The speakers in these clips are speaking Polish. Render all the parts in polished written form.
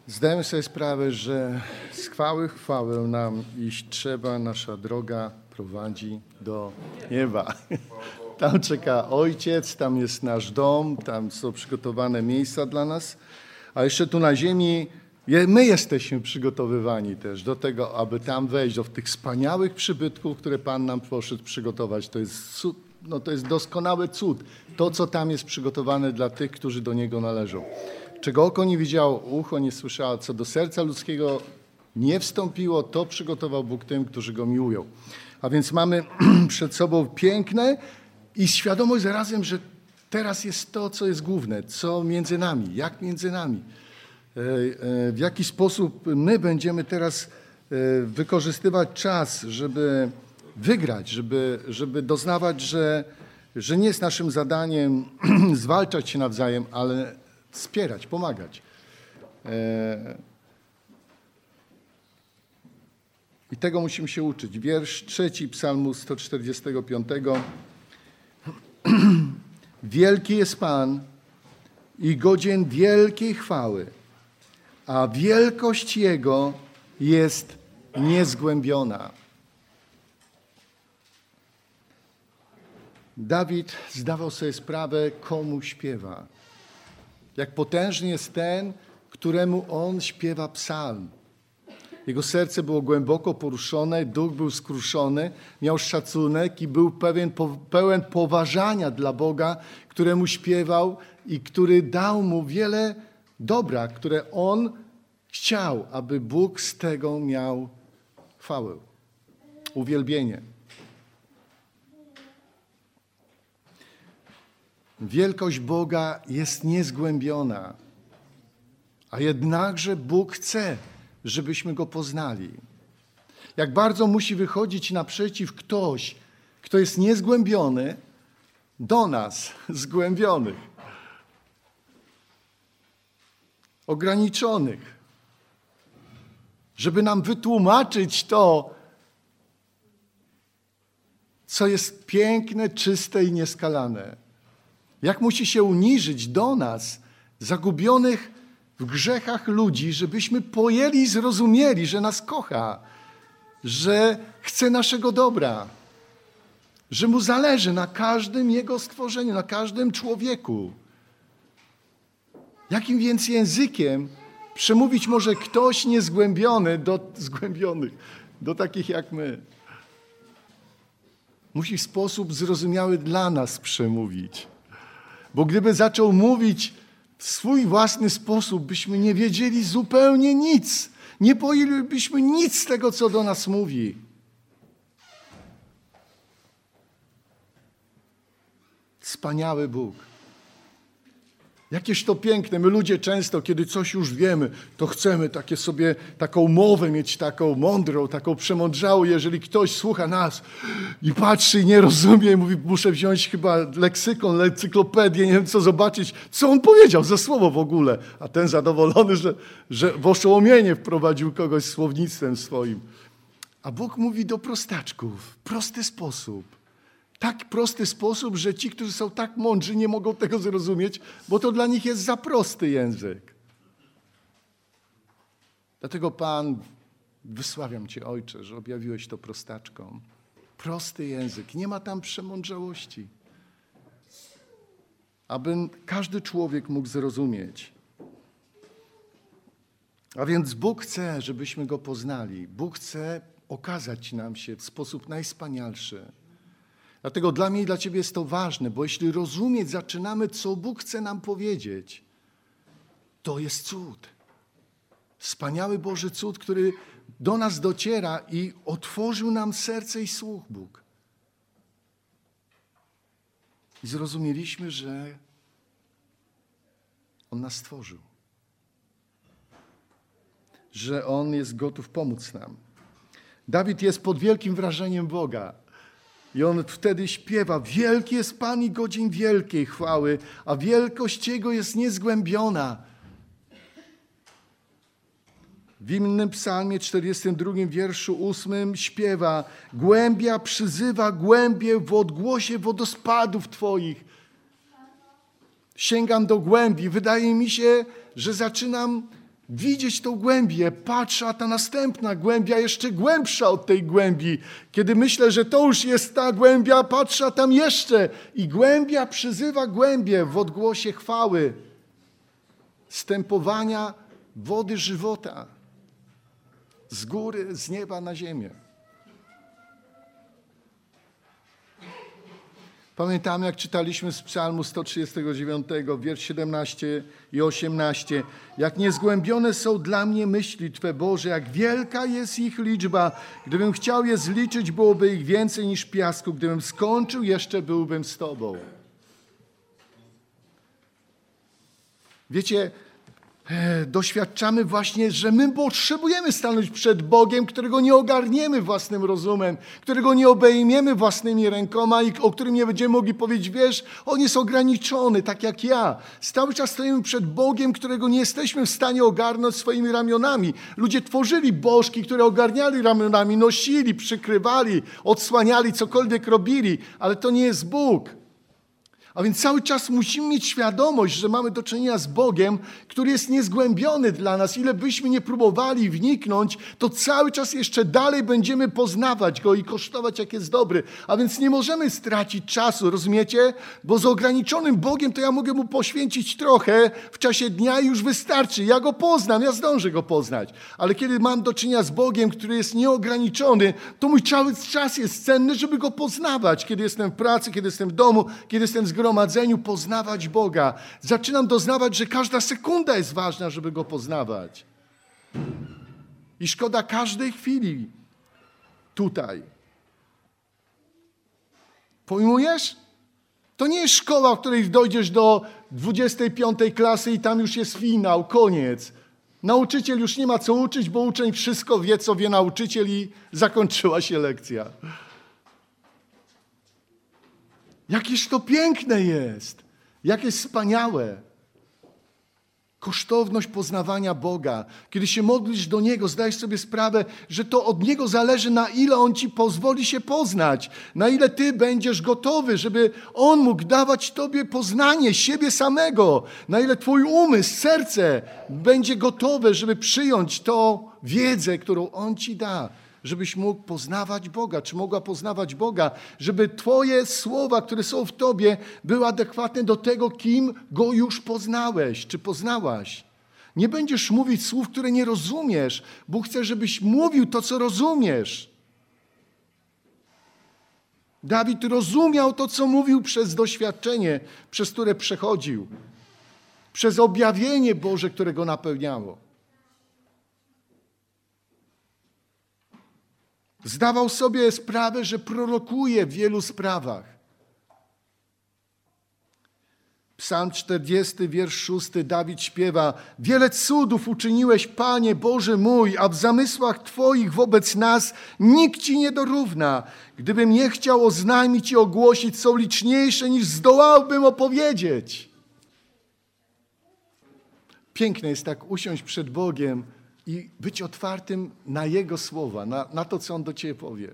Zdajemy sobie sprawę, że z chwały w chwałę nam iść trzeba, nasza droga prowadzi do nieba. Tam czeka Ojciec, tam jest nasz dom, tam są przygotowane miejsca dla nas, a jeszcze tu na ziemi my jesteśmy przygotowywani też do tego, aby tam wejść, do tych wspaniałych przybytków, które Pan nam poszedł przygotować. To jest doskonały cud, to co tam jest przygotowane dla tych, którzy do Niego należą. Czego oko nie widziało, ucho nie słyszało, co do serca ludzkiego nie wstąpiło, to przygotował Bóg tym, którzy Go miłują. A więc mamy przed sobą piękne i świadomość zarazem, że teraz jest to, co jest główne, co między nami, jak między nami. W jaki sposób my będziemy teraz wykorzystywać czas, żeby wygrać, żeby doznawać, że nie jest naszym zadaniem zwalczać się nawzajem, ale wspierać, pomagać. I tego musimy się uczyć. Wiersz 3 Psalmu 145. Wielki jest Pan i godzien wielkiej chwały, a wielkość Jego jest niezgłębiona. Dawid zdawał sobie sprawę, komu śpiewa. Jak potężny jest ten, któremu on śpiewa psalm. Jego serce było głęboko poruszone, duch był skruszony, miał szacunek i był pełen poważania dla Boga, któremu śpiewał i który dał mu wiele dobra, które on chciał, aby Bóg z tego miał chwałę, uwielbienie. Wielkość Boga jest niezgłębiona, a jednakże Bóg chce, żebyśmy Go poznali. Jak bardzo musi wychodzić naprzeciw ktoś, kto jest niezgłębiony, do nas zgłębionych, ograniczonych, żeby nam wytłumaczyć to, co jest piękne, czyste i nieskalane. Jak musi się uniżyć do nas, zagubionych w grzechach ludzi, żebyśmy pojęli i zrozumieli, że nas kocha, że chce naszego dobra, że Mu zależy na każdym Jego stworzeniu, na każdym człowieku. Jakim więc językiem przemówić może ktoś niezgłębiony do zgłębionych, do takich jak my? Musi w sposób zrozumiały dla nas przemówić. Bo gdyby zaczął mówić w swój własny sposób, byśmy nie wiedzieli zupełnie nic. Nie pojęlibyśmy nic z tego, co do nas mówi. Wspaniały Bóg. Jakież to piękne. My ludzie często, kiedy coś już wiemy, to chcemy taką mowę mieć, taką mądrą, taką przemądrzałą. Jeżeli ktoś słucha nas i patrzy i nie rozumie, i mówi, muszę wziąć chyba leksykon, encyklopedię, nie wiem co zobaczyć, co on powiedział za słowo w ogóle. A ten zadowolony, że w oszołomienie wprowadził kogoś słownictwem swoim. A Bóg mówi do prostaczków w prosty sposób. Tak prosty sposób, że ci, którzy są tak mądrzy, nie mogą tego zrozumieć, bo to dla nich jest za prosty język. Dlatego Pan, wysławiam Cię, Ojcze, że objawiłeś to prostaczkom. Prosty język, nie ma tam przemądrzałości. Aby każdy człowiek mógł zrozumieć. A więc Bóg chce, żebyśmy Go poznali. Bóg chce okazać nam się w sposób najwspanialszy. Dlatego dla mnie i dla Ciebie jest to ważne, bo jeśli rozumieć zaczynamy, co Bóg chce nam powiedzieć, to jest cud. Wspaniały Boży cud, który do nas dociera i otworzył nam serce i słuch Bóg. I zrozumieliśmy, że On nas stworzył. Że On jest gotów pomóc nam. Dawid jest pod wielkim wrażeniem Boga. I on wtedy śpiewa, wielki jest Pan i godzin wielkiej chwały, a wielkość Jego jest niezgłębiona. W innym psalmie, 42 wierszu 8 śpiewa, głębia przyzywa głębię w odgłosie wodospadów Twoich. Sięgam do głębi. Wydaje mi się, że zaczynam Widzieć tą głębię, patrz, a ta następna głębia jeszcze głębsza od tej głębi. Kiedy myślę, że to już jest ta głębia, patrz, a tam jeszcze. I głębia przyzywa głębię w odgłosie chwały, stępowania wody żywota z góry, z nieba na ziemię. Pamiętamy, jak czytaliśmy z Psalmu 139, wiersz 17 i 18. Jak niezgłębione są dla mnie myśli Twe, Boże, jak wielka jest ich liczba. Gdybym chciał je zliczyć, byłoby ich więcej niż piasku. Gdybym skończył, jeszcze byłbym z Tobą. Wiecie, doświadczamy właśnie, że my potrzebujemy stanąć przed Bogiem, którego nie ogarniemy własnym rozumem, którego nie obejmiemy własnymi rękoma i o którym nie będziemy mogli powiedzieć, wiesz, on jest ograniczony, tak jak ja. Cały czas stoimy przed Bogiem, którego nie jesteśmy w stanie ogarnąć swoimi ramionami. Ludzie tworzyli bożki, które ogarniali ramionami, nosili, przykrywali, odsłaniali, cokolwiek robili, ale to nie jest Bóg. A więc cały czas musimy mieć świadomość, że mamy do czynienia z Bogiem, który jest niezgłębiony dla nas. Ile byśmy nie próbowali wniknąć, to cały czas jeszcze dalej będziemy poznawać Go i kosztować, jak jest dobry. A więc nie możemy stracić czasu, rozumiecie? Bo z ograniczonym Bogiem to ja mogę Mu poświęcić trochę w czasie dnia i już wystarczy. Ja Go poznam, ja zdążę Go poznać. Ale kiedy mam do czynienia z Bogiem, który jest nieograniczony, to mój cały czas jest cenny, żeby Go poznawać. Kiedy jestem w pracy, kiedy jestem w domu, kiedy jestem w zgromadzeniu, poznawać Boga. Zaczynam doznawać, że każda sekunda jest ważna, żeby Go poznawać. I szkoda każdej chwili tutaj. Pojmujesz? To nie jest szkoła, w której dojdziesz do 25 klasy i tam już jest finał, koniec. Nauczyciel już nie ma co uczyć, bo uczeń wszystko wie, co wie nauczyciel i zakończyła się lekcja. Jakież to piękne jest, jakie wspaniałe. Kosztowność poznawania Boga. Kiedy się modlisz do Niego, zdajesz sobie sprawę, że to od Niego zależy, na ile On ci pozwoli się poznać. Na ile ty będziesz gotowy, żeby On mógł dawać tobie poznanie siebie samego. Na ile twój umysł, serce będzie gotowe, żeby przyjąć tą wiedzę, którą On ci da. Żebyś mógł poznawać Boga, czy mogła poznawać Boga, żeby twoje słowa, które są w tobie, były adekwatne do tego, kim Go już poznałeś, czy poznałaś. Nie będziesz mówić słów, które nie rozumiesz. Bóg chce, żebyś mówił to, co rozumiesz. Dawid rozumiał to, co mówił przez doświadczenie, przez które przechodził. Przez objawienie Boże, które go napełniało. Zdawał sobie sprawę, że prorokuje w wielu sprawach. Psalm 40, wiersz 6, Dawid śpiewa: wiele cudów uczyniłeś, Panie Boże mój, a w zamysłach Twoich wobec nas nikt Ci nie dorówna. Gdybym nie chciał oznajmić i ogłosić, są liczniejsze, niż zdołałbym opowiedzieć. Piękne jest tak usiąść przed Bogiem i być otwartym na Jego słowa, na to, co On do ciebie powie.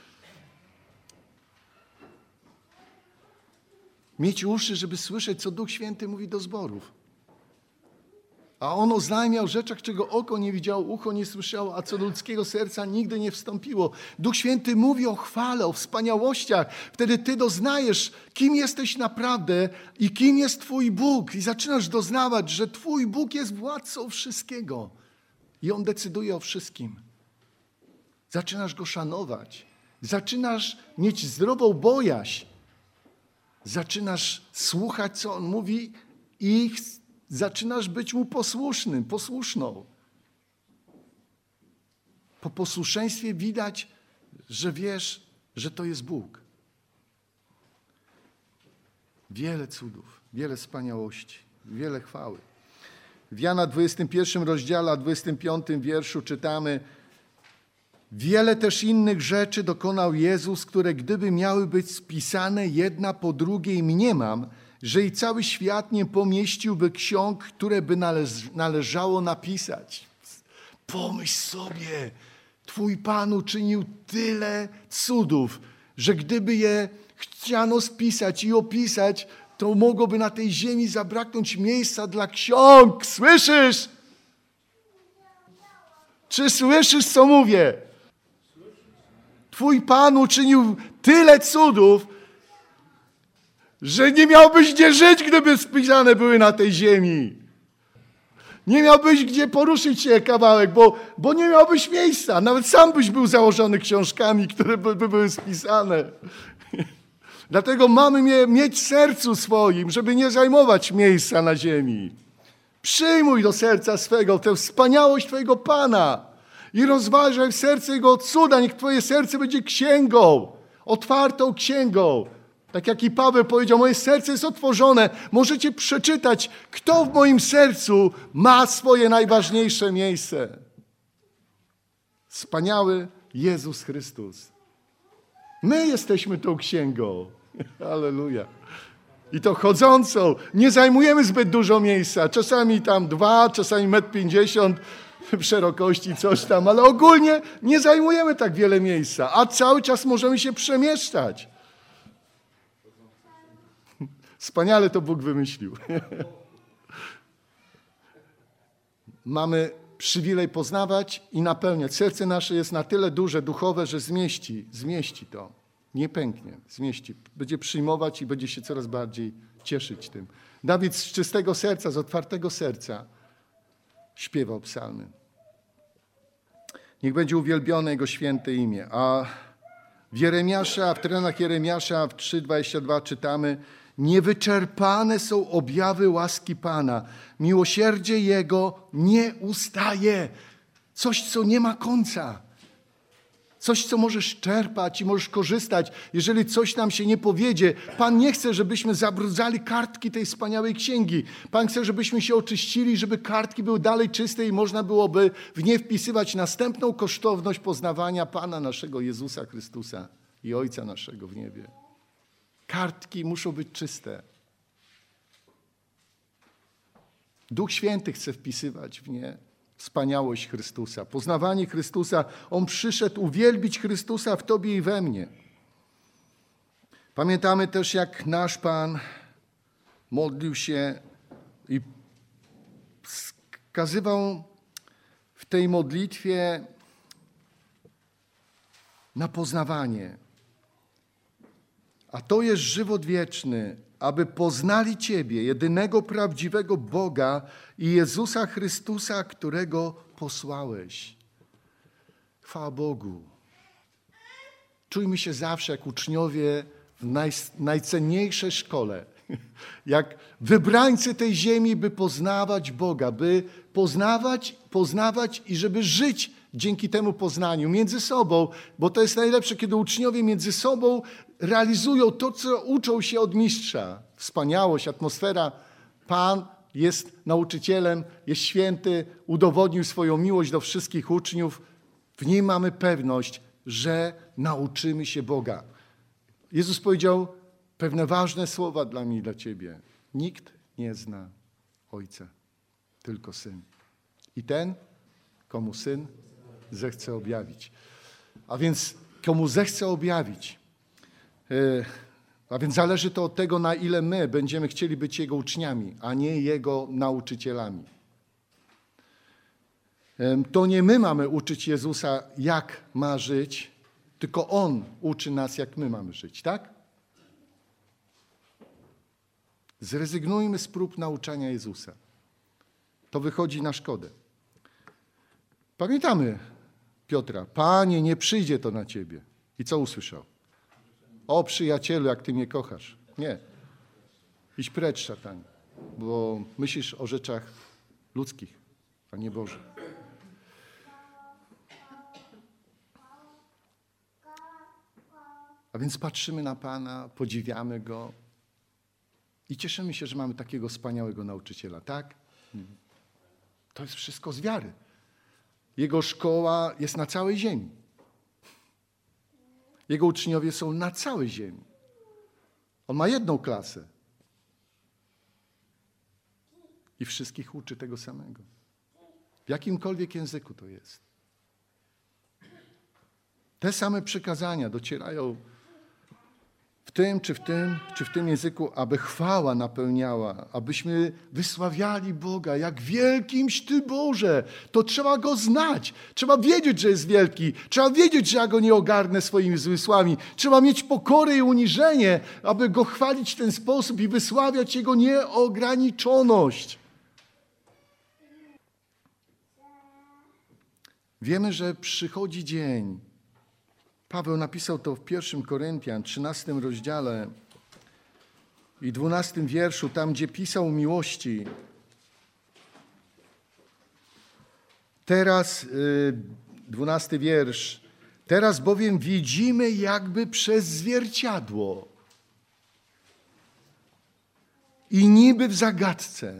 Mieć uszy, żeby słyszeć, co Duch Święty mówi do zborów. A On oznajmiał o rzeczach, czego oko nie widziało, ucho nie słyszało, a co do ludzkiego serca nigdy nie wstąpiło. Duch Święty mówi o chwale, o wspaniałościach. Wtedy ty doznajesz, kim jesteś naprawdę i kim jest Twój Bóg. I zaczynasz doznawać, że Twój Bóg jest władcą wszystkiego. I On decyduje o wszystkim. Zaczynasz Go szanować. Zaczynasz mieć zdrową bojaźń. Zaczynasz słuchać, co On mówi i zaczynasz być Mu posłusznym, posłuszną. Po posłuszeństwie widać, że wiesz, że to jest Bóg. Wiele cudów, wiele wspaniałości, wiele chwały. W Jana 21 rozdziale, 25 wierszu czytamy: wiele też innych rzeczy dokonał Jezus, które gdyby miały być spisane jedna po drugiej, mniemam, że i cały świat nie pomieściłby ksiąg, które by należało napisać. Pomyśl sobie, Twój Pan uczynił tyle cudów, że gdyby je chciano spisać i opisać, to mogłoby na tej ziemi zabraknąć miejsca dla ksiąg. Słyszysz? Czy słyszysz, co mówię? Twój Pan uczynił tyle cudów, że nie miałbyś gdzie żyć, gdyby spisane były na tej ziemi. Nie miałbyś gdzie poruszyć się kawałek, bo nie miałbyś miejsca. Nawet sam byś był założony książkami, które by były spisane. Dlatego mamy je mieć w sercu swoim, żeby nie zajmować miejsca na ziemi. Przyjmuj do serca swego tę wspaniałość Twojego Pana i rozważaj w sercu Jego cuda. Niech Twoje serce będzie księgą, otwartą księgą. Tak jak i Paweł powiedział, moje serce jest otworzone. Możecie przeczytać, kto w moim sercu ma swoje najważniejsze miejsce. Wspaniały Jezus Chrystus. My jesteśmy tą księgą. Halleluja. I to chodzącą. Nie zajmujemy zbyt dużo miejsca. Czasami tam 2, czasami 1,50 m szerokości, coś tam. Ale ogólnie nie zajmujemy tak wiele miejsca. A cały czas możemy się przemieszczać. Wspaniale to Bóg wymyślił. Mamy przywilej poznawać i napełniać. Serce nasze jest na tyle duże, duchowe, że zmieści to. Nie pęknie, zmieści. Będzie przyjmować i będzie się coraz bardziej cieszyć tym. Dawid z czystego serca, z otwartego serca śpiewał psalmy. Niech będzie uwielbione Jego święte imię. A w terenach Jeremiasza w 3:22 czytamy: niewyczerpane są objawy łaski Pana. Miłosierdzie Jego nie ustaje. Coś, co nie ma końca. Coś, co możesz czerpać i możesz korzystać. Jeżeli coś nam się nie powiedzie, Pan nie chce, żebyśmy zabrudzali kartki tej wspaniałej księgi. Pan chce, żebyśmy się oczyścili, żeby kartki były dalej czyste i można byłoby w nie wpisywać następną kosztowność poznawania Pana naszego Jezusa Chrystusa i Ojca naszego w niebie. Kartki muszą być czyste. Duch Święty chce wpisywać w nie wspaniałość Chrystusa, poznawanie Chrystusa. On przyszedł uwielbić Chrystusa w Tobie i we mnie. Pamiętamy też, jak nasz Pan modlił się i wskazywał w tej modlitwie na poznawanie. A to jest żywot wieczny, aby poznali Ciebie, jedynego prawdziwego Boga i Jezusa Chrystusa, którego posłałeś. Chwała Bogu. Czujmy się zawsze jak uczniowie w najcenniejszej szkole. Jak wybrańcy tej ziemi, by poznawać Boga, by poznawać i żeby żyć dzięki temu poznaniu między sobą, bo to jest najlepsze, kiedy uczniowie między sobą realizują to, co uczą się od mistrza. Wspaniałość, atmosfera. Pan jest nauczycielem, jest święty, udowodnił swoją miłość do wszystkich uczniów. W nim mamy pewność, że nauczymy się Boga. Jezus powiedział pewne ważne słowa dla mnie i dla Ciebie. Nikt nie zna Ojca, tylko Syn. I ten, komu Syn zechce objawić. A więc komu zechce objawić. A więc zależy to od tego, na ile my będziemy chcieli być Jego uczniami, a nie Jego nauczycielami. To nie my mamy uczyć Jezusa, jak ma żyć, tylko On uczy nas, jak my mamy żyć, tak? Zrezygnujmy z prób nauczania Jezusa. To wychodzi na szkodę. Pamiętamy Piotra. Panie, nie przyjdzie to na Ciebie. I co usłyszał? O przyjacielu, jak Ty mnie kochasz. Nie. Idź precz, szatanie, bo myślisz o rzeczach ludzkich, a nie Bożych. A więc patrzymy na Pana, podziwiamy Go i cieszymy się, że mamy takiego wspaniałego nauczyciela, tak? To jest wszystko z wiary. Jego szkoła jest na całej ziemi. Jego uczniowie są na całej ziemi. On ma jedną klasę. I wszystkich uczy tego samego. W jakimkolwiek języku to jest. Te same przykazania docierają w czy w tym języku, aby chwała napełniała, abyśmy wysławiali Boga, jak wielkimś Ty, Boże. To trzeba Go znać. Trzeba wiedzieć, że jest wielki. Trzeba wiedzieć, że ja Go nie ogarnę swoimi zmysłami. Trzeba mieć pokorę i uniżenie, aby Go chwalić w ten sposób i wysławiać Jego nieograniczoność. Wiemy, że przychodzi dzień. Paweł napisał to w 1 Koryntian, 13 rozdziale i 12 wierszu, tam gdzie pisał o miłości. Teraz, 12 wiersz. Teraz bowiem widzimy jakby przez zwierciadło i niby w zagadce,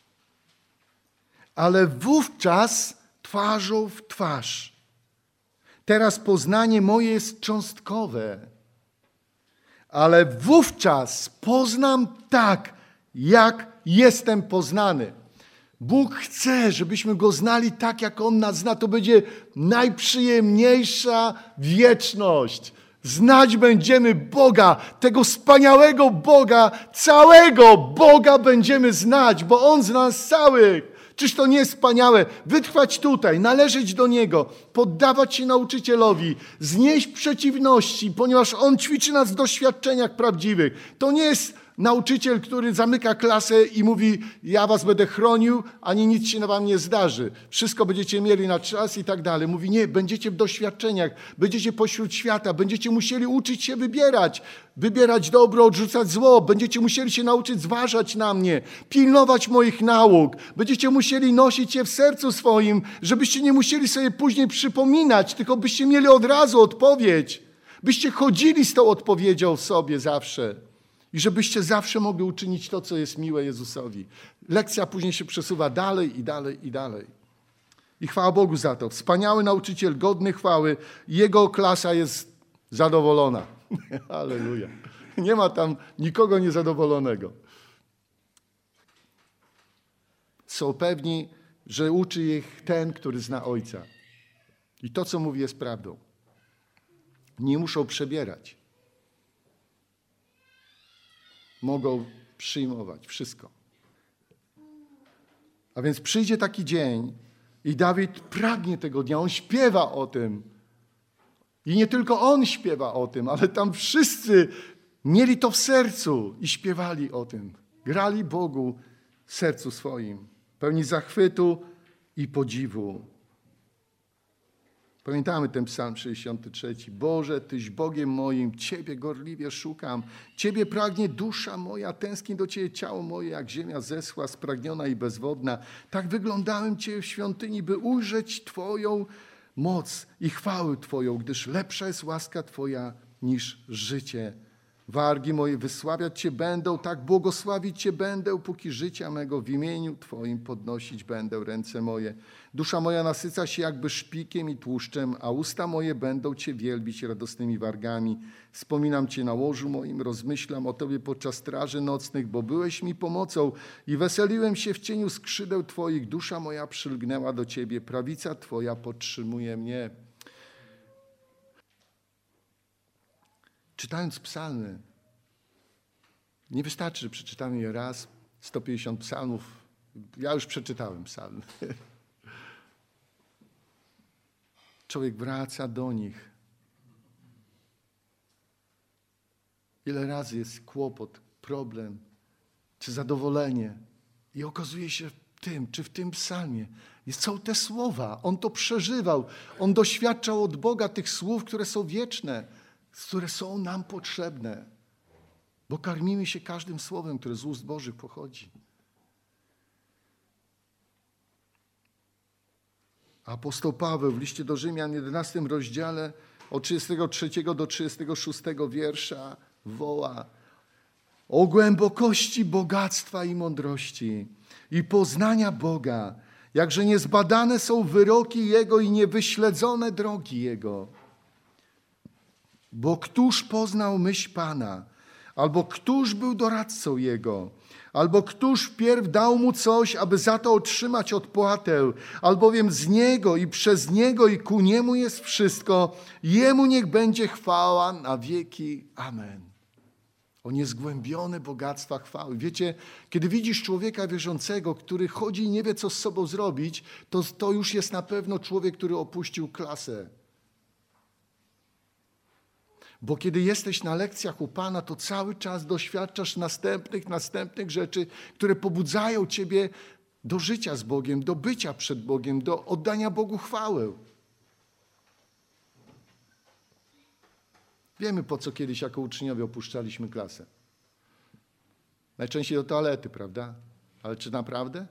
ale wówczas twarzą w twarz. Teraz poznanie moje jest cząstkowe, ale wówczas poznam tak, jak jestem poznany. Bóg chce, żebyśmy Go znali tak, jak On nas zna. To będzie najprzyjemniejsza wieczność. Znać będziemy Boga, tego wspaniałego Boga, całego Boga będziemy znać, bo On zna nas całych. Czyż to nie jest wspaniałe? Wytrwać tutaj, należeć do Niego, poddawać się nauczycielowi, znieść przeciwności, ponieważ On ćwiczy nas w doświadczeniach prawdziwych. To nie jest nauczyciel, który zamyka klasę i mówi: ja was będę chronił, ani nic się na wam nie zdarzy. Wszystko będziecie mieli na czas i tak dalej. Mówi: nie, będziecie w doświadczeniach, będziecie pośród świata, będziecie musieli uczyć się wybierać. Wybierać dobro, odrzucać zło. Będziecie musieli się nauczyć zważać na mnie, pilnować moich nauk. Będziecie musieli nosić je w sercu swoim, żebyście nie musieli sobie później przypominać, tylko byście mieli od razu odpowiedź. Byście chodzili z tą odpowiedzią w sobie zawsze. I żebyście zawsze mogli uczynić to, co jest miłe Jezusowi. Lekcja później się przesuwa dalej i dalej i dalej. I chwała Bogu za to. Wspaniały nauczyciel, godny chwały. Jego klasa jest zadowolona. Halleluja. Nie ma tam nikogo niezadowolonego. Są pewni, że uczy ich ten, który zna Ojca. I to, co mówi, jest prawdą. Nie muszą przebierać. Mogą przyjmować wszystko. A więc przyjdzie taki dzień i Dawid pragnie tego dnia. On śpiewa o tym. I nie tylko on śpiewa o tym, ale tam wszyscy mieli to w sercu i śpiewali o tym. Grali Bogu w sercu swoim, pełni zachwytu i podziwu. Pamiętamy ten psalm 63. Boże, Tyś Bogiem moim, Ciebie gorliwie szukam. Ciebie pragnie dusza moja, tęskni do Ciebie ciało moje, jak ziemia zeschła, spragniona i bezwodna. Tak wyglądałem Ciebie w świątyni, by ujrzeć Twoją moc i chwałę Twoją, gdyż lepsza jest łaska Twoja niż życie. Wargi moje wysławiać Cię będą, tak błogosławić Cię będę, póki życia mego w imieniu Twoim podnosić będę ręce moje. Dusza moja nasyca się jakby szpikiem i tłuszczem, a usta moje będą Cię wielbić radosnymi wargami. Wspominam Cię na łożu moim, rozmyślam o Tobie podczas straży nocnych, bo byłeś mi pomocą i weseliłem się w cieniu skrzydeł Twoich. Dusza moja przylgnęła do Ciebie, prawica Twoja podtrzymuje mnie. Czytając psalmy, nie wystarczy, że przeczytamy je raz, 150 psalmów. Ja już przeczytałem psalmy. Człowiek wraca do nich. Ile razy jest kłopot, problem, czy zadowolenie. I okazuje się w tym psalmie są te słowa. On to przeżywał. On doświadczał od Boga tych słów, które są wieczne, które są nam potrzebne, bo karmimy się każdym słowem, które z ust Bożych pochodzi. Apostoł Paweł w liście do Rzymian, 11 rozdziale, od 33 do 36 wiersza woła: o głębokości bogactwa i mądrości i poznania Boga, jakże niezbadane są wyroki Jego i niewyśledzone drogi Jego. Bo któż poznał myśl Pana? Albo któż był doradcą Jego? Albo któż wpierw dał Mu coś, aby za to otrzymać odpłatę? Albowiem z Niego i przez Niego i ku Niemu jest wszystko. Jemu niech będzie chwała na wieki. Amen. O niezgłębione bogactwa chwały. Wiecie, kiedy widzisz człowieka wierzącego, który chodzi i nie wie, co z sobą zrobić, to już jest na pewno człowiek, który opuścił klasę. Bo kiedy jesteś na lekcjach u Pana, to cały czas doświadczasz następnych rzeczy, które pobudzają ciebie do życia z Bogiem, do bycia przed Bogiem, do oddania Bogu chwałę. Wiemy, po co kiedyś jako uczniowie opuszczaliśmy klasę. Najczęściej do toalety, prawda? Ale czy naprawdę?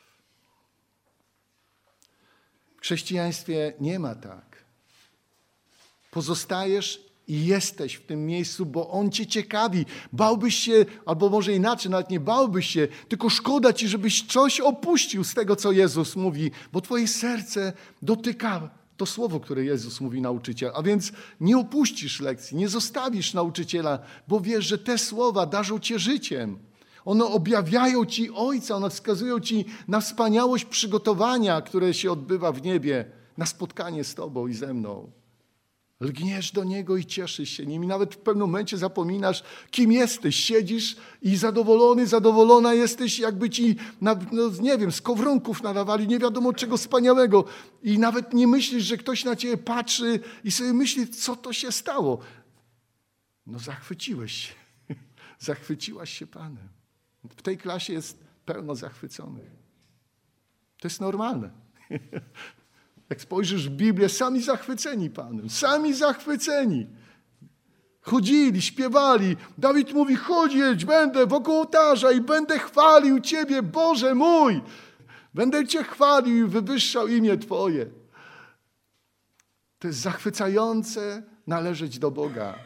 W chrześcijaństwie nie ma tak. Pozostajesz i jesteś w tym miejscu, bo On cię ciekawi. Bałbyś się, albo może inaczej, nawet nie bałbyś się, tylko szkoda ci, żebyś coś opuścił z tego, co Jezus mówi, bo twoje serce dotyka to słowo, które Jezus mówi nauczyciel. A więc nie opuścisz lekcji, nie zostawisz nauczyciela, bo wiesz, że te słowa darzą cię życiem. One objawiają ci Ojca, one wskazują ci na wspaniałość przygotowania, które się odbywa w niebie, na spotkanie z Tobą i ze mną. Lgniesz do Niego i cieszysz się Nim. I nawet w pewnym momencie zapominasz, kim jesteś. Siedzisz i zadowolona jesteś, jakby ci, nie wiem, z kowronków nadawali, nie wiadomo czego wspaniałego. I nawet nie myślisz, że ktoś na ciebie patrzy i sobie myśli, co to się stało. No zachwyciłeś się. Zachwyciłaś się Panem. W tej klasie jest pełno zachwyconych. To jest normalne. Jak spojrzysz w Biblię, sami zachwyceni Panem, sami zachwyceni. Chodzili, śpiewali. Dawid mówi, chodzić będę wokół ołtarza i będę chwalił Ciebie, Boże mój. Będę Cię chwalił i wywyższał imię Twoje. To jest zachwycające należeć do Boga.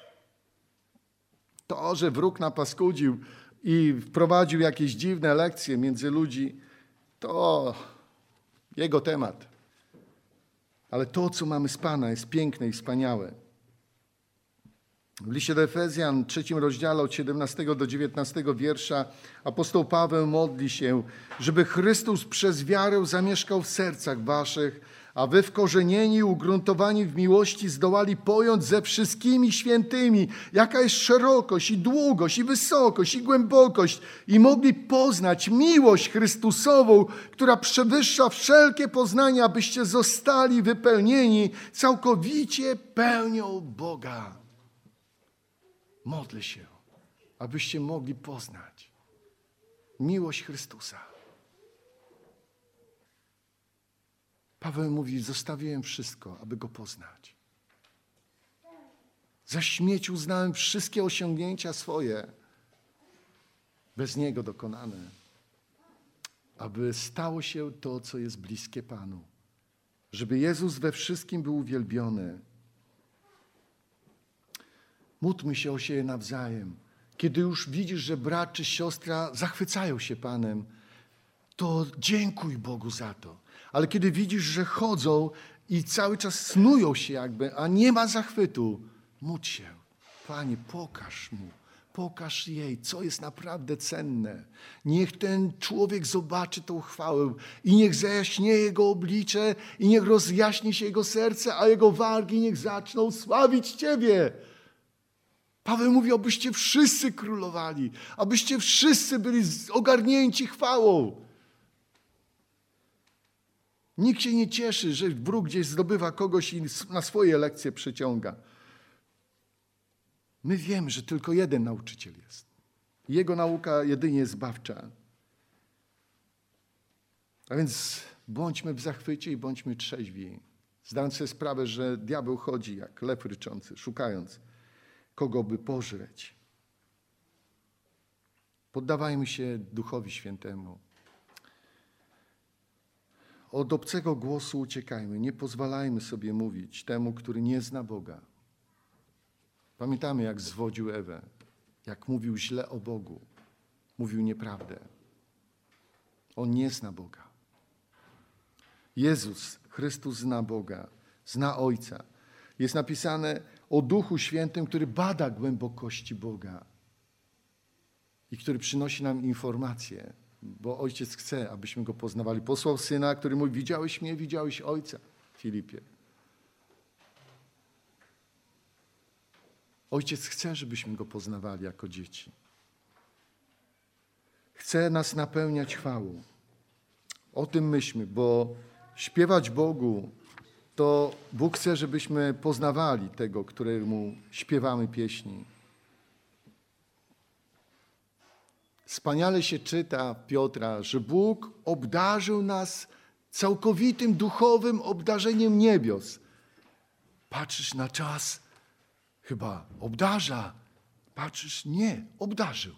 To, że wróg napaskudził i wprowadził jakieś dziwne lekcje między ludzi, to jego temat. Ale to, co mamy z Pana, jest piękne i wspaniałe. W liście do Efezjan, 3 rozdziale od 17 do 19 wiersza apostoł Paweł modli się, żeby Chrystus przez wiarę zamieszkał w sercach waszych, a wy wkorzenieni i ugruntowani w miłości zdołali pojąć ze wszystkimi świętymi, jaka jest szerokość i długość i wysokość i głębokość i mogli poznać miłość Chrystusową, która przewyższa wszelkie poznania, abyście zostali wypełnieni całkowicie pełnią Boga. Modlę się, abyście mogli poznać miłość Chrystusa. Paweł mówi, zostawiłem wszystko, aby Go poznać. Za śmieć uznałem wszystkie osiągnięcia swoje, bez Niego dokonane, aby stało się to, co jest bliskie Panu. Żeby Jezus we wszystkim był uwielbiony. Módlmy się o siebie nawzajem. Kiedy już widzisz, że brat czy siostra zachwycają się Panem, to dziękuj Bogu za to. Ale kiedy widzisz, że chodzą i cały czas snują się jakby, a nie ma zachwytu, módl się. Panie, pokaż jej, co jest naprawdę cenne. Niech ten człowiek zobaczy tą chwałę i niech zajaśnieje jego oblicze i niech rozjaśni się jego serce, a jego wargi niech zaczną sławić Ciebie. Paweł mówi, abyście wszyscy królowali, abyście wszyscy byli ogarnięci chwałą. Nikt się nie cieszy, że wróg gdzieś zdobywa kogoś i na swoje lekcje przyciąga. My wiemy, że tylko jeden nauczyciel jest. Jego nauka jedynie zbawcza. A więc bądźmy w zachwycie i bądźmy trzeźwi. Zdając sobie sprawę, że diabeł chodzi jak lew ryczący, szukając kogo by pożreć. Poddawajmy się Duchowi Świętemu. Od obcego głosu uciekajmy. Nie pozwalajmy sobie mówić temu, który nie zna Boga. Pamiętamy, jak zwodził Ewę, jak mówił źle o Bogu. Mówił nieprawdę. On nie zna Boga. Jezus, Chrystus zna Boga, zna Ojca. Jest napisane o Duchu Świętym, który bada głębokości Boga i który przynosi nam informacje, bo Ojciec chce, abyśmy Go poznawali. Posłał Syna, który mówi, widziałeś mnie, widziałeś Ojca, Filipie. Ojciec chce, żebyśmy Go poznawali jako dzieci. Chce nas napełniać chwałą. O tym myślmy, bo śpiewać Bogu, to Bóg chce, żebyśmy poznawali tego, któremu śpiewamy pieśni. Wspaniale się czyta Piotra, że Bóg obdarzył nas całkowitym duchowym obdarzeniem niebios. Patrzysz na czas, chyba obdarza. Patrzysz, nie, obdarzył.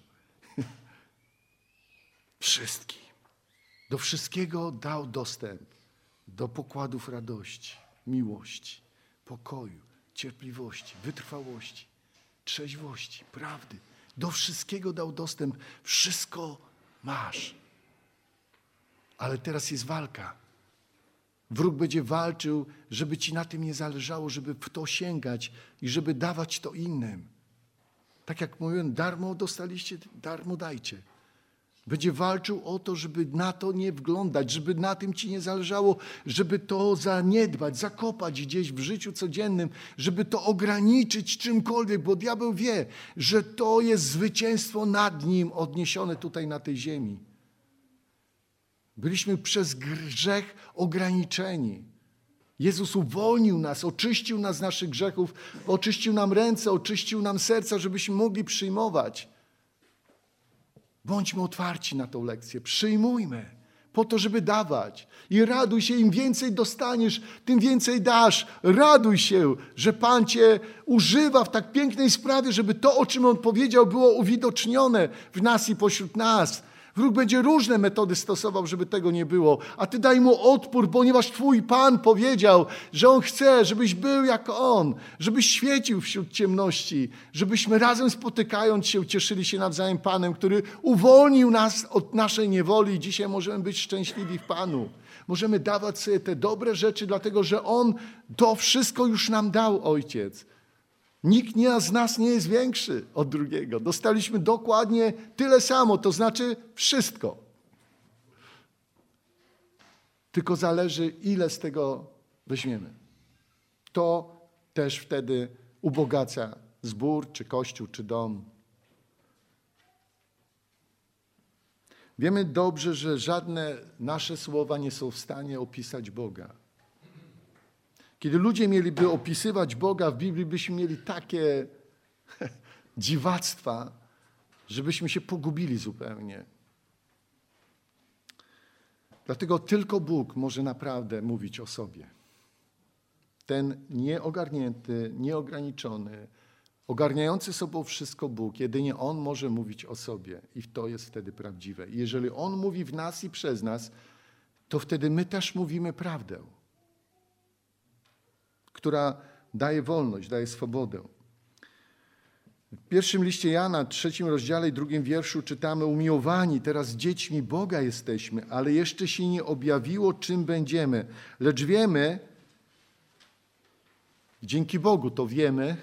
Wszystkim. Do wszystkiego dał dostęp. Do pokładów radości, miłości, pokoju, cierpliwości, wytrwałości, trzeźwości, prawdy. Do wszystkiego dał dostęp. Wszystko masz. Ale teraz jest walka. Wróg będzie walczył, żeby ci na tym nie zależało, żeby w to sięgać i żeby dawać to innym. Tak jak mówiłem, darmo dostaliście, darmo dajcie. Będzie walczył o to, żeby na to nie wglądać, żeby na tym ci nie zależało, żeby to zaniedbać, zakopać gdzieś w życiu codziennym, żeby to ograniczyć czymkolwiek, bo diabeł wie, że to jest zwycięstwo nad nim odniesione tutaj na tej ziemi. Byliśmy przez grzech ograniczeni. Jezus uwolnił nas, oczyścił nas z naszych grzechów, oczyścił nam ręce, oczyścił nam serca, żebyśmy mogli przyjmować. Bądźmy otwarci na tą lekcję, przyjmujmy po to, żeby dawać. I raduj się, im więcej dostaniesz, tym więcej dasz. Raduj się, że Pan cię używa w tak pięknej sprawie, żeby to, o czym On powiedział, było uwidocznione w nas i pośród nas. Wróg będzie różne metody stosował, żeby tego nie było. A ty daj mu odpór, ponieważ twój Pan powiedział, że On chce, żebyś był jak On, żebyś świecił wśród ciemności, żebyśmy razem spotykając się, cieszyli się nawzajem Panem, który uwolnił nas od naszej niewoli i dzisiaj możemy być szczęśliwi w Panu. Możemy dawać sobie te dobre rzeczy, dlatego że On to wszystko już nam dał, Ojciec. Nikt z nas nie jest większy od drugiego. Dostaliśmy dokładnie tyle samo, to znaczy wszystko. Tylko zależy, ile z tego weźmiemy. To też wtedy ubogaca zbór, czy kościół, czy dom. Wiemy dobrze, że żadne nasze słowa nie są w stanie opisać Boga. Kiedy ludzie mieliby opisywać Boga w Biblii, byśmy mieli takie dziwactwa, żebyśmy się pogubili zupełnie. Dlatego tylko Bóg może naprawdę mówić o sobie. Ten nieogarnięty, nieograniczony, ogarniający sobą wszystko Bóg, jedynie On może mówić o sobie i to jest wtedy prawdziwe. I jeżeli On mówi w nas i przez nas, to wtedy my też mówimy prawdę, która daje wolność, daje swobodę. W pierwszym liście Jana, 3 rozdziale i 2 wierszu czytamy: umiłowani, teraz dziećmi Boga jesteśmy, ale jeszcze się nie objawiło, czym będziemy. Lecz wiemy, dzięki Bogu to wiemy,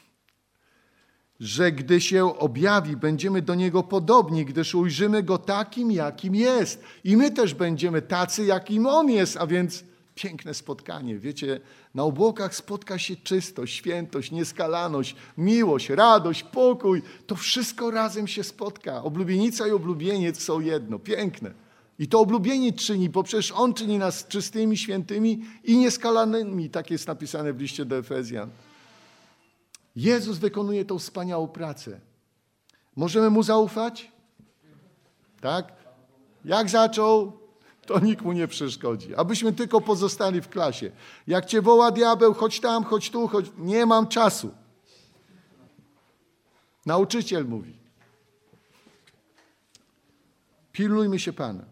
że gdy się objawi, będziemy do Niego podobni, gdyż ujrzymy Go takim, jakim jest. I my też będziemy tacy, jakim On jest, a więc piękne spotkanie. Wiecie, na obłokach spotka się czystość, świętość, nieskalaność, miłość, radość, pokój. To wszystko razem się spotka. Oblubienica i oblubieniec są jedno. Piękne. I to oblubieniec czyni, bo przecież On czyni nas czystymi, świętymi i nieskalanymi. Tak jest napisane w liście do Efezjan. Jezus wykonuje tą wspaniałą pracę. Możemy Mu zaufać? Tak? Jak zaczął, to nikt Mu nie przeszkodzi. Abyśmy tylko pozostali w klasie. Jak cię woła diabeł, chodź tam, chodź tu, chodź. Nie mam czasu. Nauczyciel mówi. Pilnujmy się Pana.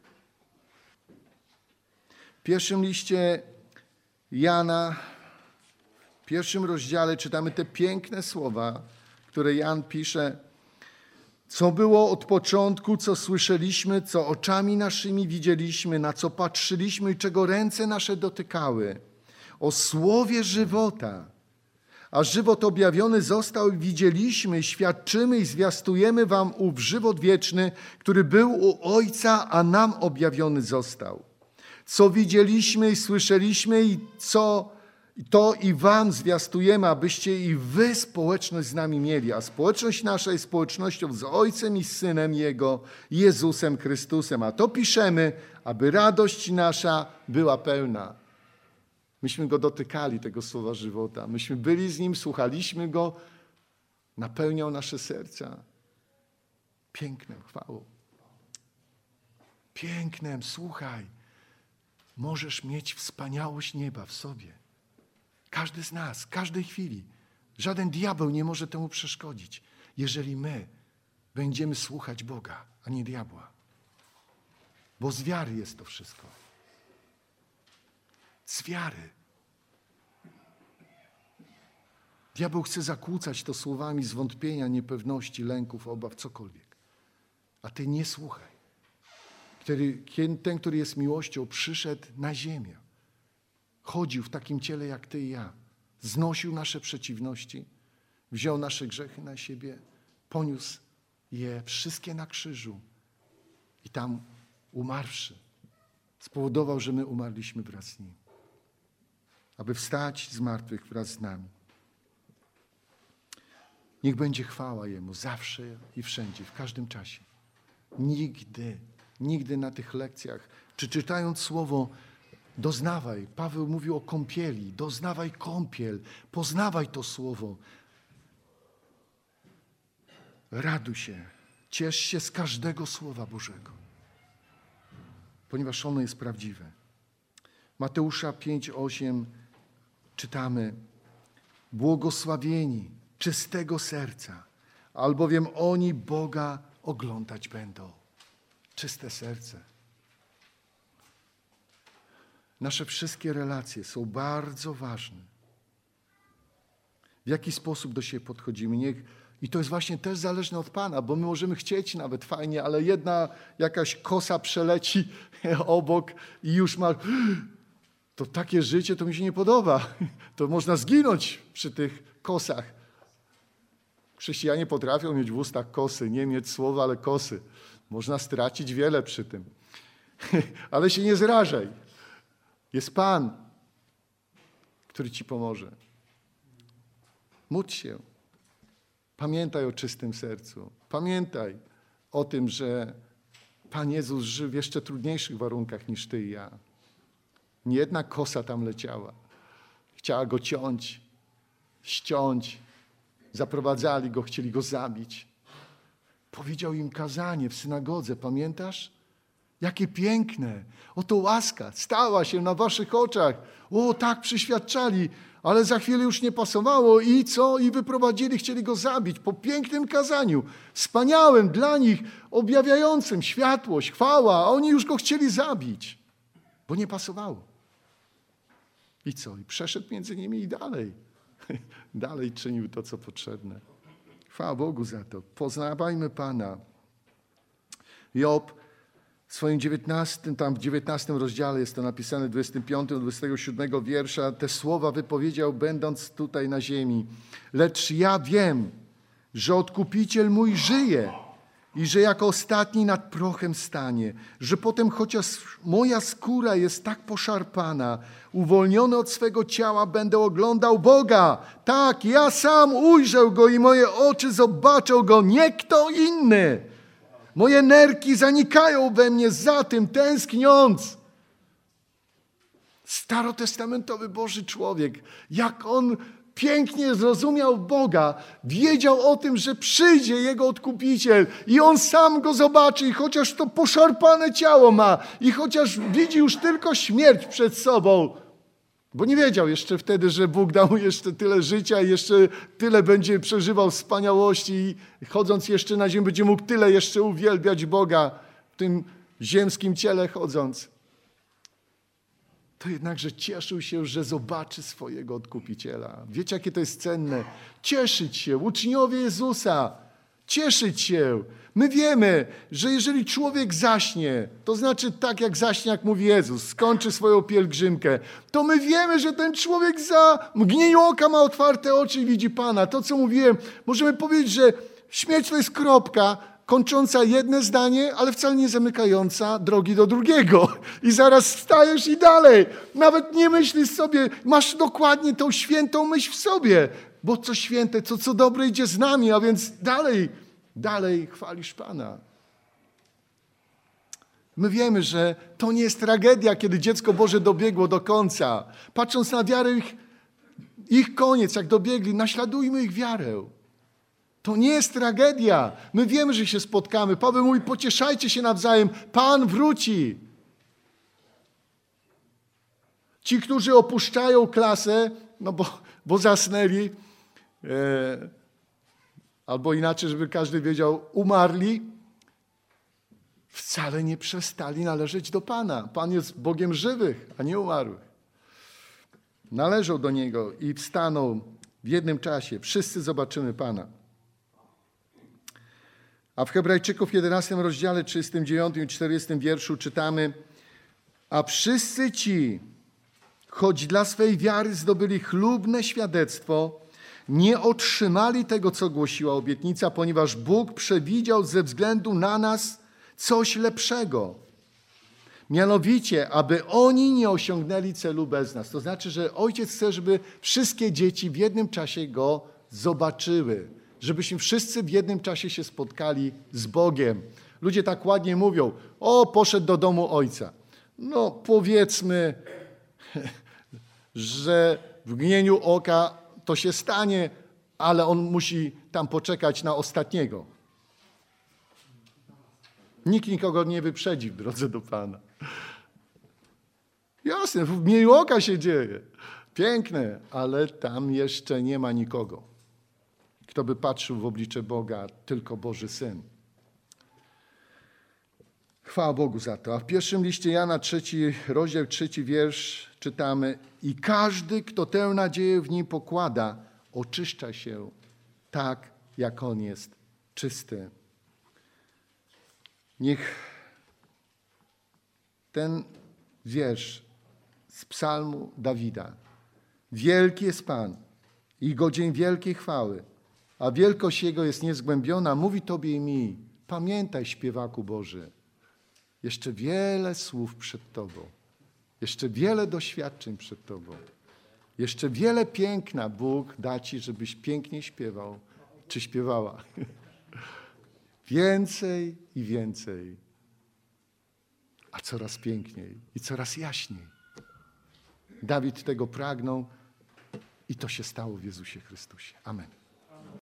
W pierwszym liście Jana, w 1 rozdziale czytamy te piękne słowa, które Jan pisze. Co było od początku, co słyszeliśmy, co oczami naszymi widzieliśmy, na co patrzyliśmy i czego ręce nasze dotykały. O słowie żywota. A żywot objawiony został i widzieliśmy, świadczymy i zwiastujemy wam ów żywot wieczny, który był u Ojca, a nam objawiony został. Co widzieliśmy i słyszeliśmy To i wam zwiastujemy, abyście i wy społeczność z nami mieli. A społeczność nasza jest społecznością z Ojcem i z Synem Jego, Jezusem Chrystusem. A to piszemy, aby radość nasza była pełna. Myśmy Go dotykali, tego słowa żywota. Myśmy byli z Nim, słuchaliśmy Go. Napełniał nasze serca pięknem, chwałą. Pięknem, słuchaj. Możesz mieć wspaniałość nieba w sobie. Każdy z nas, w każdej chwili. Żaden diabeł nie może temu przeszkodzić, jeżeli my będziemy słuchać Boga, a nie diabła. Bo z wiary jest to wszystko. Z wiary. Diabeł chce zakłócać to słowami zwątpienia, niepewności, lęków, obaw, cokolwiek. A ty nie słuchaj. Ten, który jest miłością, przyszedł na ziemię. Chodził w takim ciele jak ty i ja. Znosił nasze przeciwności. Wziął nasze grzechy na siebie. Poniósł je wszystkie na krzyżu. I tam umarłszy, spowodował, że my umarliśmy wraz z Nim. Aby wstać z martwych wraz z nami. Niech będzie chwała Jemu zawsze i wszędzie, w każdym czasie. Nigdy na tych lekcjach, czy czytając słowo, doznawaj. Paweł mówił o kąpieli. Doznawaj kąpiel. Poznawaj to słowo. Raduj się. Ciesz się z każdego słowa Bożego. Ponieważ ono jest prawdziwe. Mateusza 5:8 czytamy. Błogosławieni czystego serca, albowiem oni Boga oglądać będą. Czyste serce. Nasze wszystkie relacje są bardzo ważne. W jaki sposób do siebie podchodzimy? I to jest właśnie też zależne od Pana, bo my możemy chcieć nawet fajnie, ale jedna jakaś kosa przeleci obok i już ma... To takie życie to mi się nie podoba. To można zginąć przy tych kosach. Chrześcijanie potrafią mieć w ustach kosy, nie mieć słowa, ale kosy. Można stracić wiele przy tym. Ale się nie zrażaj. Jest Pan, który ci pomoże. Módl się. Pamiętaj o czystym sercu. Pamiętaj o tym, że Pan Jezus żył w jeszcze trudniejszych warunkach niż ty i ja. Nie jedna kosa tam leciała. Chciała go ciąć, ściąć. Zaprowadzali go, chcieli go zabić. Powiedział im kazanie w synagodze, pamiętasz? Jakie piękne. Oto łaska stała się na waszych oczach. O, tak przyświadczali, ale za chwilę już nie pasowało. I co? I wyprowadzili, chcieli go zabić po pięknym kazaniu. Wspaniałym dla nich, objawiającym światłość, chwała. A oni już go chcieli zabić, bo nie pasowało. I co? I przeszedł między nimi i dalej. Dalej czynił to, co potrzebne. Chwała Bogu za to. Poznawajmy Pana. Job w swoim 19 rozdziale jest to napisane, 25, 27 wiersza, te słowa wypowiedział, będąc tutaj na ziemi. Lecz ja wiem, że Odkupiciel mój żyje i że jako ostatni nad prochem stanie, że potem chociaż moja skóra jest tak poszarpana, uwolniony od swego ciała będę oglądał Boga. Tak, ja sam ujrzę Go i moje oczy zobaczą Go, nie kto inny. Moje nerki zanikają we mnie za tym, tęskniąc. Starotestamentowy Boży człowiek, jak on pięknie zrozumiał Boga, wiedział o tym, że przyjdzie Jego Odkupiciel i on sam Go zobaczy i chociaż to poszarpane ciało ma i chociaż widzi już tylko śmierć przed sobą, bo nie wiedział jeszcze wtedy, że Bóg dał mu jeszcze tyle życia i jeszcze tyle będzie przeżywał wspaniałości i chodząc jeszcze na ziemię będzie mógł tyle jeszcze uwielbiać Boga w tym ziemskim ciele chodząc. To jednakże cieszył się, że zobaczy swojego Odkupiciela. Wiecie, jakie to jest cenne? Cieszyć się, uczniowie Jezusa, cieszyć się. My wiemy, że jeżeli człowiek zaśnie, to znaczy tak jak zaśnie, jak mówi Jezus, skończy swoją pielgrzymkę, to my wiemy, że ten człowiek za mgnieniem oka ma otwarte oczy i widzi Pana. To, co mówiłem, możemy powiedzieć, że śmierć to jest kropka, kończąca jedno zdanie, ale wcale nie zamykająca drogi do drugiego. I zaraz wstajesz i dalej. Nawet nie myślisz sobie, masz dokładnie tą świętą myśl w sobie. Bo co święte, co dobre idzie z nami, a więc dalej chwalisz Pana. My wiemy, że to nie jest tragedia, kiedy dziecko Boże dobiegło do końca. Patrząc na wiarę ich koniec, jak dobiegli, naśladujmy ich wiarę. To nie jest tragedia. My wiemy, że się spotkamy. Paweł mówi, pocieszajcie się nawzajem. Pan wróci. Ci, którzy opuszczają klasę, no bo zasnęli, albo inaczej, żeby każdy wiedział, umarli, wcale nie przestali należeć do Pana. Pan jest Bogiem żywych, a nie umarłych. Należą do Niego i wstaną w jednym czasie. Wszyscy zobaczymy Pana. A w Hebrajczyków 11 rozdziale 39 i 40 wierszu czytamy: a wszyscy ci, choć dla swej wiary zdobyli chlubne świadectwo, nie otrzymali tego, co głosiła obietnica, ponieważ Bóg przewidział ze względu na nas coś lepszego. Mianowicie, aby oni nie osiągnęli celu bez nas. To znaczy, że Ojciec chce, żeby wszystkie dzieci w jednym czasie Go zobaczyły. Żebyśmy wszyscy w jednym czasie się spotkali z Bogiem. Ludzie tak ładnie mówią, poszedł do domu Ojca. No powiedzmy, że w mgnieniu oka to się stanie, ale on musi tam poczekać na ostatniego. Nikt nikogo nie wyprzedzi w drodze do Pana. Jasne, w mgnieniu oka się dzieje. Piękne, ale tam jeszcze nie ma nikogo. Kto by patrzył w oblicze Boga, tylko Boży Syn. Chwała Bogu za to. A w pierwszym liście Jana, 3 rozdział, 3 wiersz czytamy: i każdy, kto tę nadzieję w nim pokłada, oczyszcza się tak, jak on jest czysty. Niech ten wiersz z psalmu Dawida: wielki jest Pan i godzien wielkiej chwały, a wielkość Jego jest niezgłębiona, mówi Tobie i mi: pamiętaj, śpiewaku Boży, jeszcze wiele słów przed Tobą, jeszcze wiele doświadczeń przed Tobą, jeszcze wiele piękna Bóg da Ci, żebyś pięknie śpiewał czy śpiewała. Więcej i więcej, a coraz piękniej i coraz jaśniej. Dawid tego pragnął i to się stało w Jezusie Chrystusie. Amen.